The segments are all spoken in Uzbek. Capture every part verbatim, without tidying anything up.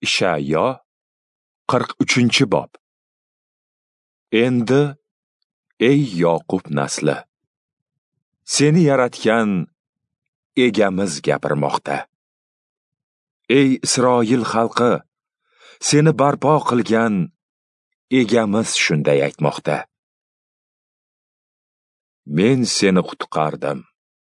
Isha'yo qirq uchinchi bob. Endi ey Yoqub nasli, seni yaratgan egamiz gapirmoqda. Ey Isroil xalqi, seni barpo qilgan egamiz shunday aytmoqda. Men seni qutqardim.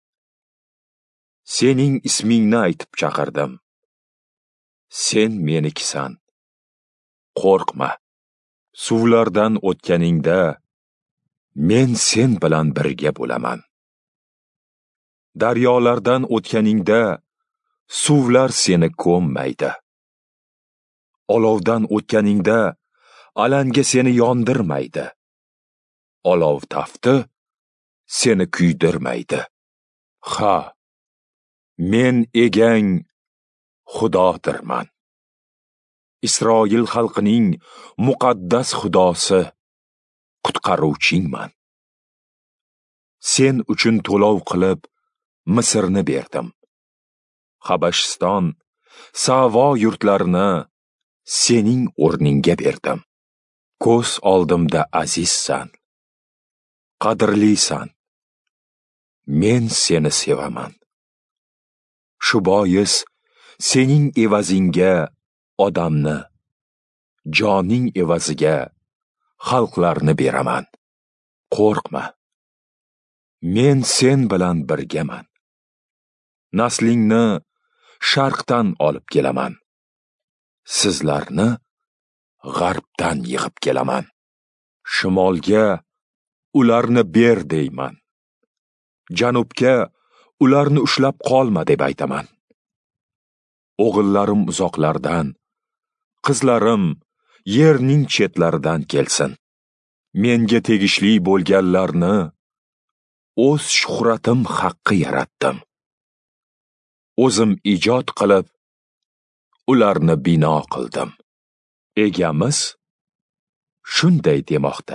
Sening ismingni aytib chaqirdim. Sen menikisan. Qo'rqma. Suvlardan o'tganingda men sen bilan birga bo'laman. Daryolardan o'tganingda suvlar seni ko'mmaydi. Olovdan o'tganingda alanga seni yondirmaydi. Olov tafti seni kuydirmaydi. Ha, men egang Xudodirman. Isroil xalqining muqaddas Xudosi, qutqaruvchingman. Sen uchun to'lov qilib Misrni berdim. Habashiston, Savo yurtlarini sening o'rningga berdim. Ko'z oldimda azizsan, qadrlisan. Men seni sevaman. Shu bois sening evazingga odamni, joning evaziga xalqlarni beraman. Qo'rqma. Men sen bilan birgaman. Naslingni sharqdan olib kelaman. Sizlarni g'arbdan yig'ib kelaman. Shimolga ularni ber deyman. Janubga ularni ushlab qolma deb aytaman. O'g'illarim uzoqlardan, qizlarim yerning chetlaridan kelsin. Menga tegishli bo'lganlarni o'z shuhratim haqqi yaratdim. O'zim ijod qilib, ularni bino qildim. Egamiz shunday demoqda.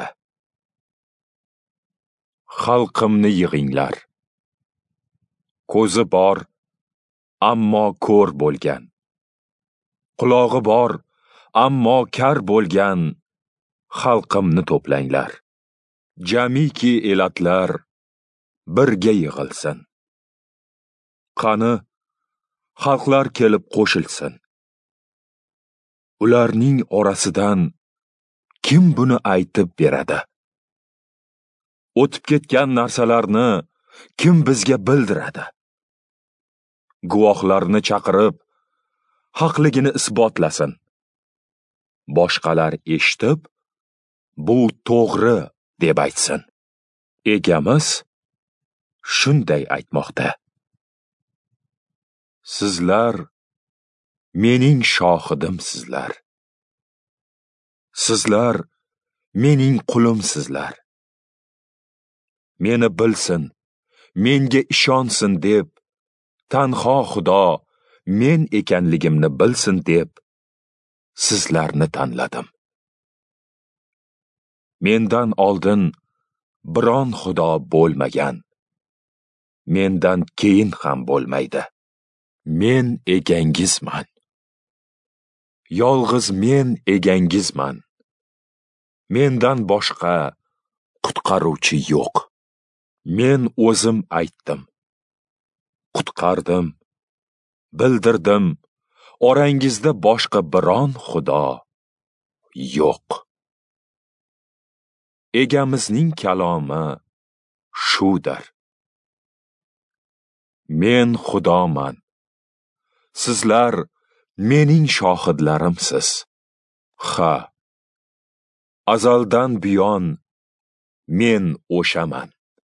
Xalqimni yig'inglar. Ko'zi bor, ammo ko'r bo'lgan. Qulog'i bor, ammo kar bo'lgan xalqimni to'planglar. Jamiki elatlar birga yig'ilsin. Qani, xalqlar kelib qo'shilsin. Ularning orasidan kim buni aytib beradi? O'tib ketgan narsalarni kim bizga bildiradi? Guvohlarni chaqirib, haqligini isbotlasin. Boshqalar eshitib, bu to'g'ri deb aytsin. Egamiz shunday aytmoqda. Sizlar mening shohidimsizlar. Sizlar mening qulimsizlar. Meni bilsin, menga ishonsin deb, tanho Xudo men ekanligimni bilsin deb sizlarni tanladim. Mendan oldin biron Xudo bo'lmagan. Mendan keyin ham bo'lmaydi. Men egangizman. Yolg'iz men egangizman. Mendan boshqa qutqaruvchi yo'q. Men o'zim aytdim. Qutqardim, bildirdim. Orangizda boshqa biron Xudo yo'q. Egamizning kalomi shudir. Men Xudoman. Sizlar mening shohidlarimsiz. Ha, azaldan buyon men o'shaman.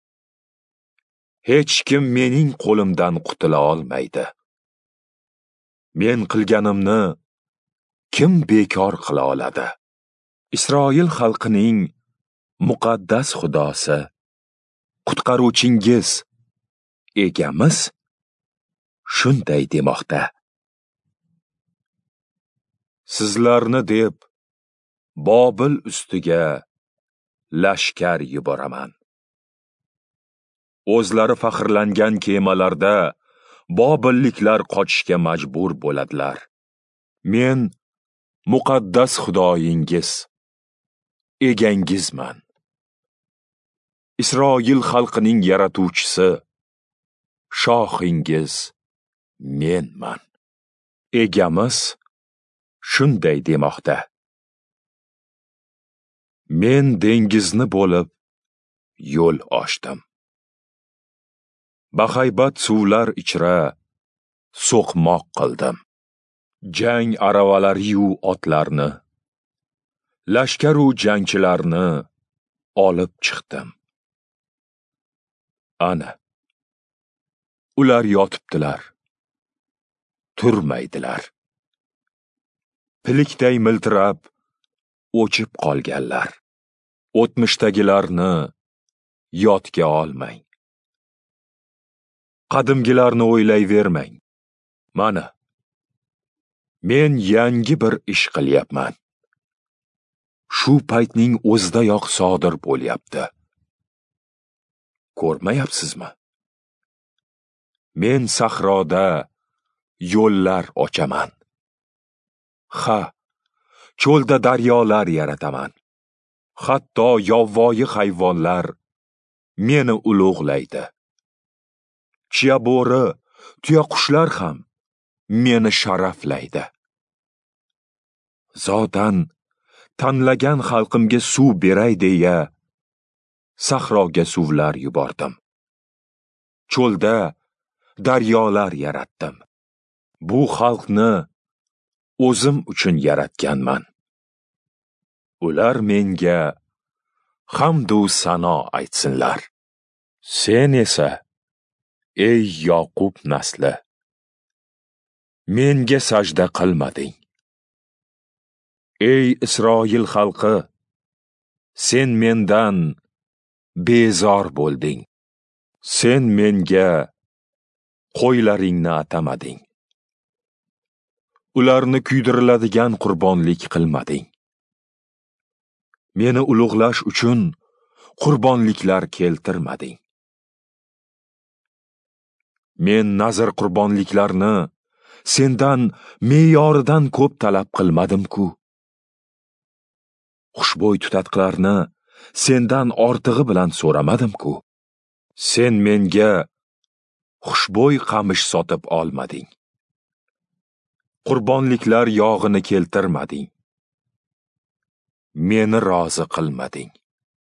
Hech kim mening qo'limdan qutula olmaydi. Men qilganimni kim bekor qila oladi? Isroil xalqining muqaddas Xudosi, qutqaruvchingiz, egamiz shunday demoqda. Sizlarni deb Bobil ustiga lashkar yuboraman. O'zlari faxrlangan kemalarda Bobilliklar qochishga majbur bo'ladilar. Men muqaddas Xudoyingiz, egangizman. Isroil xalqining yaratuvchisi, shohingiz menman. Egamiz shunday demoqda: men dengizni bo'lib yo'l ochdim. Bahaybat suvlar ichra so'qmoq qildim. Jang aravalari-yu otlarni, lashkaru jangchilarni olib chiqdim. Ana, ular yotibdilar, turmaydilar. Pilikday miltirab, o'chib qolganlar. O'tmishdagilarni yodga olmang. Qadimgilarni o'ylayvermang. Mana, men yangi bir ish qilyapman. Shu paytning o'zidayoq sodir bo'lyapti. Ko'rmayapsizmi? Men sahroda yo'llar ochaman. Ha, cho'lda daryolar yarataman. Hatto yovvoyi hayvonlar meni ulug'laydi. Chiyabo'ri, tuyaqushlar ham meni sharaflaydi. Zotan tanlagan xalqimga suv beray deya sahroga suvlar yubordim. Cho'lda daryolar yaratdim. Bu xalqni o'zim uchun yaratganman. Ular menga hamd va sano aytsinlar. Sen esa, ey Yoqub nasli, menga sajda qilmading. Ey Isroil xalqi, sen mendan bezor bo'lding. Sen menga qo'ylaringni atamading. Ularni kuydiriladigan qurbonlik qilmading. Meni ulug'lash uchun qurbonliklar keltirmading. Men nazr qurbonliklarni sendan me'yoridan ko'p talab qilmadim-ku. Xushbo'y tutatqilarni sendan ortig'i bilan so'ramadim-ku. Sen menga xushbo'y qamish sotib olmading. Qurbonliklar yog'ini keltirmading. Meni rozi qilmading.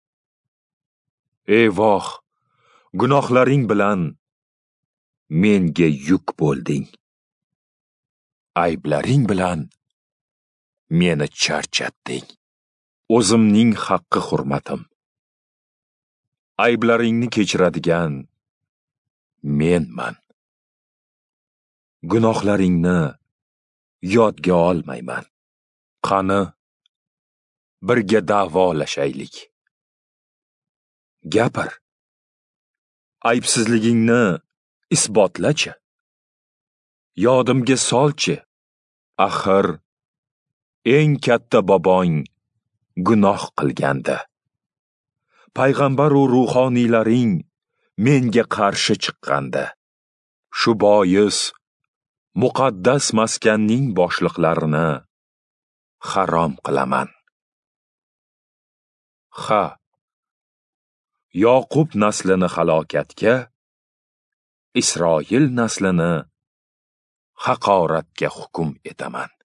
Ey voh, gunohlaring bilan menga yuk bo'lding. Ayblaring bilan meni charchatding. O'zimning haqqi hurmatim. Ayblaringni kechiradigan menman. Gunohlaringni yodga olmayman. Qani, birga da'volashaylik. Gapir. Aybsizligingni isbotlachi. Yodimga solchi. Axir eng katta bobong gunoh qilgandi. Payg'ambar va ruhoniylaring menga qarshi chiqqandi. Shu bois muqaddas maskanning boshliqlarini harom qilaman. Ha, Yoqub naslini halokatga, Isroil naslini haqoratga hukm etaman.